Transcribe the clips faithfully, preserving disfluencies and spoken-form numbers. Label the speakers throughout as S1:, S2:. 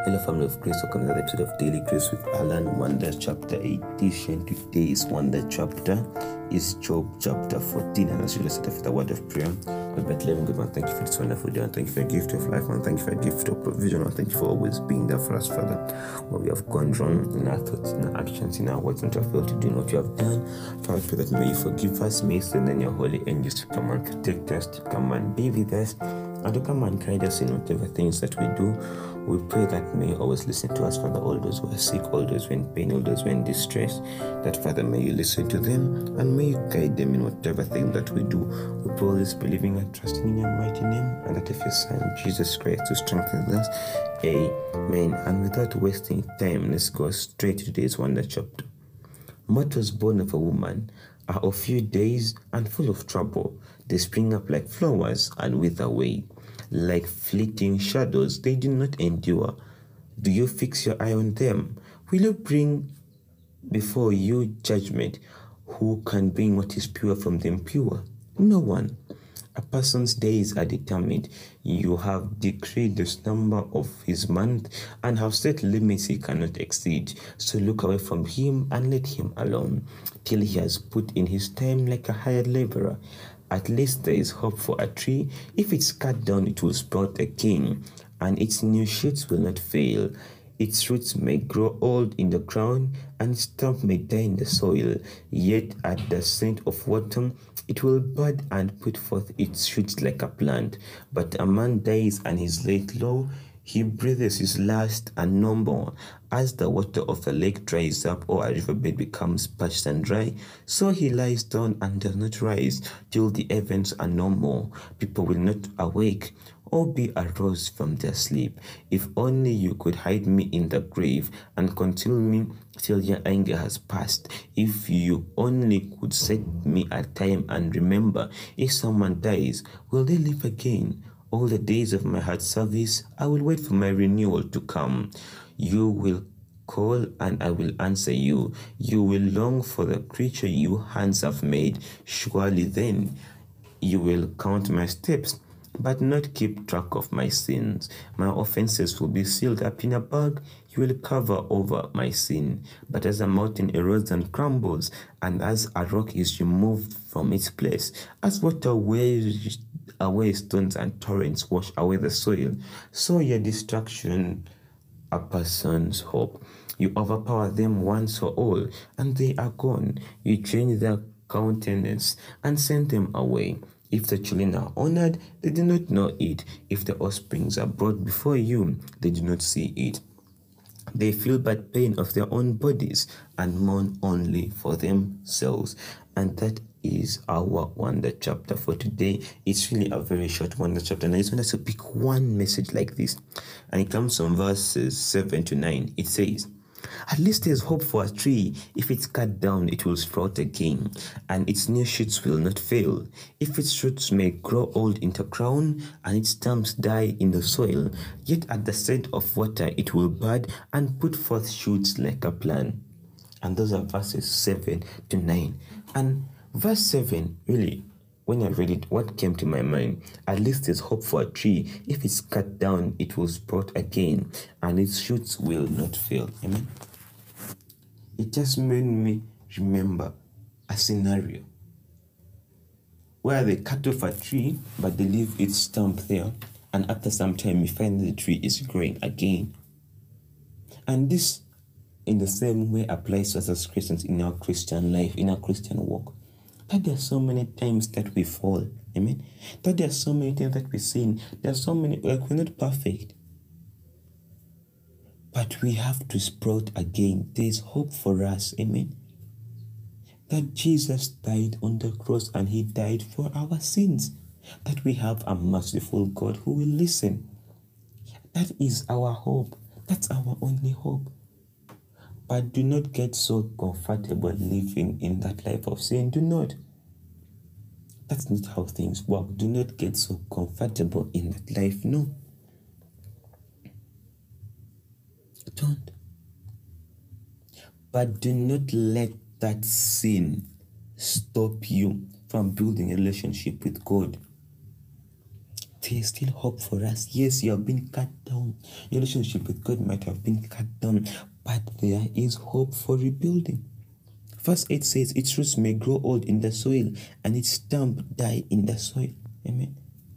S1: Hello, family of grace. Welcome to another episode of Daily Grace with Alan. Wonder chapter eighteen. Today's Wonder chapter is Job chapter fourteen. And as you listen to the word of prayer, we bet living good man. Thank you for this wonderful day, and thank you for your gift of life, and thank you for your gift of provision, and thank you for always being there for us, Father. What we have gone wrong in our thoughts, in our actions, in our words, and to have failed to do what you have done, Father, I pray that may you forgive us, may you send in your holy angels to come and protect us, to come and be with us, and to come and guide us in whatever things that we do. We pray that may you always listen to us, Father, all those who are sick, all those who are in pain, all those who are in distress, that, Father, may you listen to them and may you guide them in whatever thing that we do. We pray all this believing and trusting in your mighty name, and that of your Son, Jesus Christ, to strengthen us. Amen. And without wasting time, let's go straight to today's wonder chapter. Mortals born of a woman are of few days and full of trouble. They spring up like flowers and wither away. Like fleeting shadows, they do not endure. Do you fix your eye on them? Will you bring before you judgment? Who can bring what is pure from the impure? No one. A person's days are determined. You have decreed the number of his month and have set limits he cannot exceed. So look away from him and let him alone, till he has put in his time like a hired laborer. At least there is hope for a tree. If it's cut down, it will sprout again, and its new shoots will not fail. Its roots may grow old in the ground, and its stump may die in the soil. Yet at the scent of autumn, it will bud and put forth its shoots like a plant. But a man dies and is laid low. He breathes his last and no more. As the water of a lake dries up, or a riverbed becomes parched and dry, so he lies down and does not rise till the heavens are no more. People will not awake or be aroused from their sleep. If only you could hide me in the grave and conceal me till your anger has passed. If you only could set me a time and remember, if someone dies, will they live again? All the days of my heart service, I will wait for my renewal to come. You will call and I will answer you. You will long for the creature you hands have made. Surely then you will count my steps, but not keep track of my sins. My offenses will be sealed up in a bag. You will cover over my sin. But as a mountain erodes and crumbles, and as a rock is removed from its place, as water wears away stones and torrents wash away the soil, so your destruction a person's hope. You overpower them once for all, and they are gone. You change their countenance and send them away. If the children are honored, they do not know it. If the offsprings are brought before you, they do not see it. They feel but pain of their own bodies and mourn only for themselves. And that is our wonder chapter for today. It's really a very short wonder chapter, and I just want us to pick one message like this. And it comes from verses seven to nine. It says, at least there's hope for a tree. If it's cut down, it will sprout again, and its new shoots will not fail. If its roots may grow old in the ground, and its stumps die in the soil, yet at the scent of water it will bud and put forth shoots like a plant. And those are verses seven to nine. And verse seven, really, when I read it, what came to my mind? At least there's hope for a tree. If it's cut down, it will sprout again, and its shoots will not fail. Amen. It just made me remember a scenario where they cut off a tree, but they leave its stump there, and after some time, you find the tree is growing again. And this, in the same way, applies to us as Christians in our Christian life, in our Christian walk. That there are so many times that we fall, amen. That there are so many times that we sin. There are so many, like, we're not perfect, but we have to sprout again. There is hope for us, amen. That Jesus died on the cross and he died for our sins. That we have a merciful God who will listen. That is our hope. That's our only hope. But do not get so comfortable living in that life of sin. Do not. That's not how things work. Do not get so comfortable in that life. No. Don't. But do not let that sin stop you from building a relationship with God. there's still hope for us. Yes, you have been cut down. Your relationship with God might have been cut down, but there is hope for rebuilding. Verse eight says, its roots may grow old in the soil, and its stump die in the soil. Amen.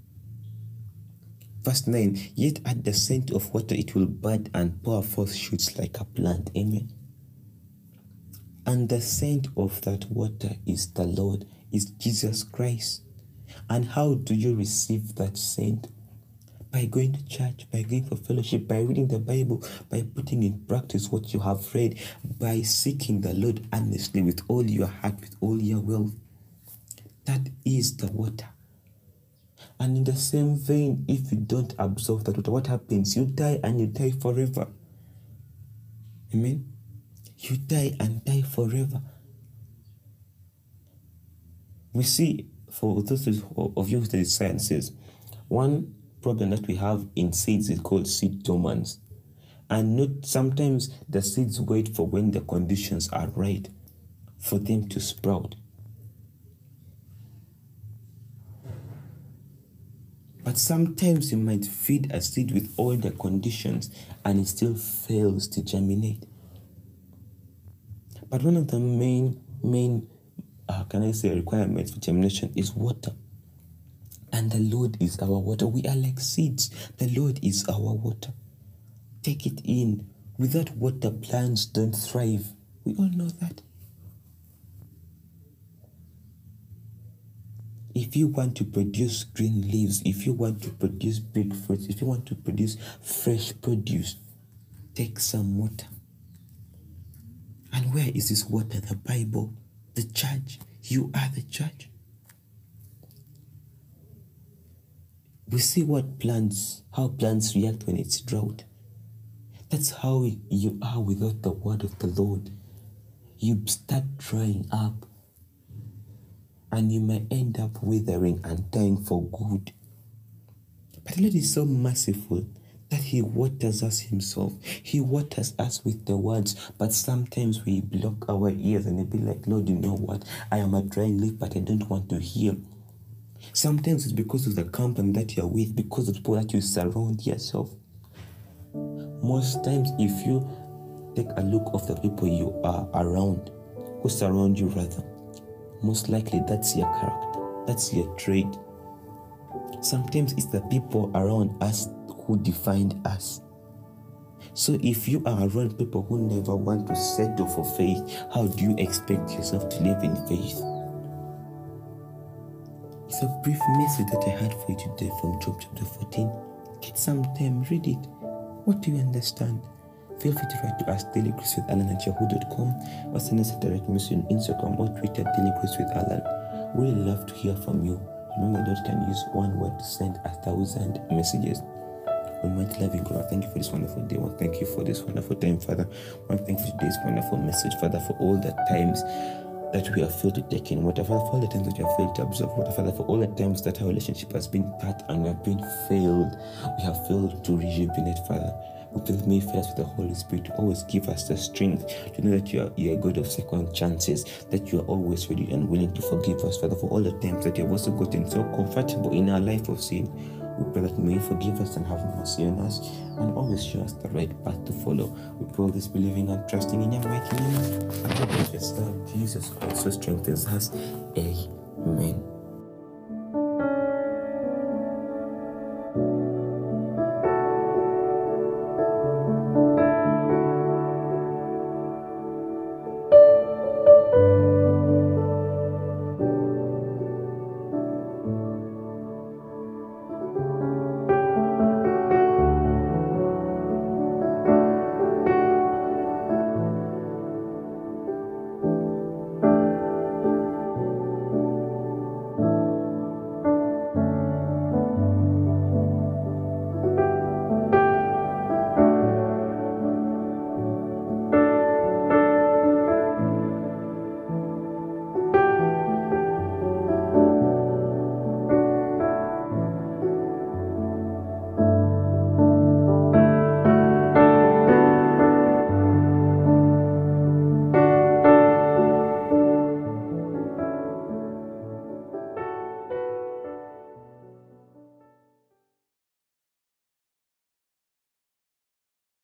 S1: Verse nine, yet at the scent of water it will bud and pour forth shoots like a plant. Amen. And the scent of that water is the Lord, is Jesus Christ. And how do you receive that scent? By going to church, by going for fellowship, by reading the Bible, by putting in practice what you have read, by seeking the Lord earnestly with all your heart, with all your will. That is the water. And in the same vein, if you don't absorb that water, what happens? You die, and you die forever. Amen? You die and die forever. We see, for those of you who study sciences, one problem that we have in seeds is called seed dormants. And not sometimes the seeds wait for when the conditions are right for them to sprout. But sometimes you might feed a seed with all the conditions and it still fails to germinate. But one of the main, main, uh, can I say, requirements for germination is water. And the Lord is our water. We are like seeds. The Lord is our water. Take it in. Without water, plants don't thrive. We all know that. If you want to produce green leaves, if you want to produce big fruits, if you want to produce fresh produce, take some water. And where is this water? The Bible, the church. You are the church. We see what plants, how plants react when it's drought. That's how you are without the word of the Lord. You start drying up, and you may end up withering and dying for good. But the Lord is so merciful that He waters us Himself. He waters us with the words, but sometimes we block our ears and be like, Lord, you know what? I am a dry leaf, but I don't want to hear. Sometimes it's because of the company that you're with, because of the people that you surround yourself. Most times, if you take a look of the people you are around, who surround you rather, most likely that's your character, that's your trait. Sometimes it's the people around us who defined us. So if you are around people who never want to settle for faith, how do you expect yourself to live in faith? It's a brief message that I had for you today from Job chapter fourteen. Get some time, read it. What do you understand? Feel free to write to us daily grace with alan at yahoo dot com or send us a direct message on Instagram or Twitter, daily grace with alan. We really love to hear from you. Remember, God can use one word to send a thousand messages. Almighty loving God, thank you for this wonderful day. Well, thank you for this wonderful time, Father. Well, thank you for today's wonderful message, Father, for all the times that we have failed to take in, whatever, for all the times that we have failed to observe, whatever, for all the times that our relationship has been cut and we have been failed, we have failed to rejuvenate, Father. We pray that may fill us with the Holy Spirit to always give us the strength to know that you are, you are a God of second chances, that you are always ready and willing to forgive us, Father, for all the times that you have also gotten so comfortable in our life of sin. We pray that may you forgive us and have mercy on us and always show us the right path to follow. We pray all this believing and trusting in your mighty name. And God bless us, Jesus Christ, so strengthens us. Amen.